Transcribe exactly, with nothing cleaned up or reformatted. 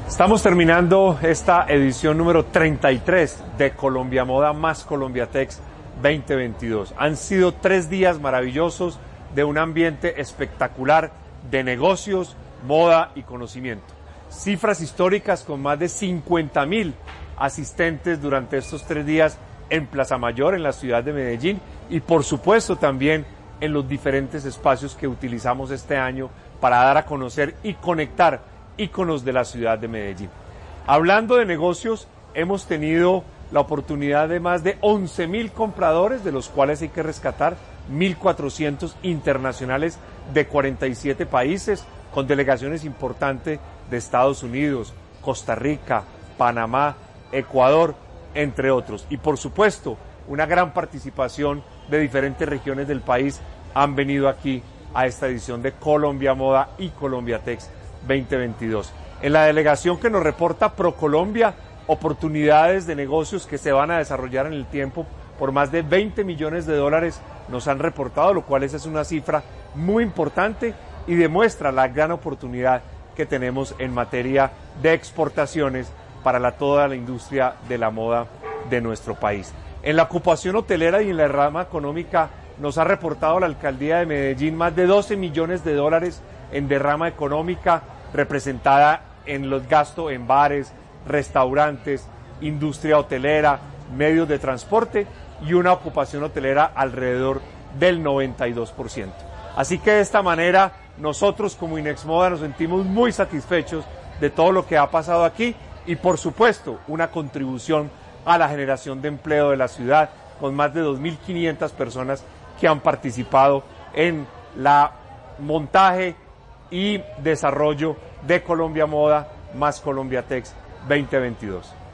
Estamos terminando esta edición número treinta y tres de Colombia Moda más Colombiatex veinte veintidós. Han sido tres días maravillosos de un ambiente espectacular de negocios, moda y conocimiento. Cifras históricas con más de cincuenta mil asistentes durante estos tres días en Plaza Mayor, en la ciudad de Medellín, y por supuesto también en los diferentes espacios que utilizamos este año para dar a conocer y conectar íconos de la ciudad de Medellín. Hablando de negocios, hemos tenido la oportunidad de más de once mil compradores, de los cuales hay que rescatar mil cuatrocientos internacionales de cuarenta y siete países, con delegaciones importantes de Estados Unidos, Costa Rica, Panamá, Ecuador, entre otros. Y por supuesto, una gran participación de diferentes regiones del país han venido aquí a esta edición de Colombia Moda y Colombiatex veinte veintidós. En la delegación que nos reporta ProColombia, oportunidades de negocios que se van a desarrollar en el tiempo por más de veinte millones de dólares nos han reportado, lo cual es una cifra muy importante y demuestra la gran oportunidad que tenemos en materia de exportaciones para la, toda la industria de la moda de nuestro país. En la ocupación hotelera y en la rama económica nos ha reportado la Alcaldía de Medellín más de doce millones de dólares en derrama económica, representada en los gastos en bares, restaurantes, industria hotelera, medios de transporte y una ocupación hotelera alrededor del noventa y dos por ciento. Así que de esta manera nosotros como Inexmoda nos sentimos muy satisfechos de todo lo que ha pasado aquí y por supuesto una contribución a la generación de empleo de la ciudad con más de dos mil quinientas personas que han participado en la montaje y desarrollo de Colombia Moda más Colombiatex veinte veintidós.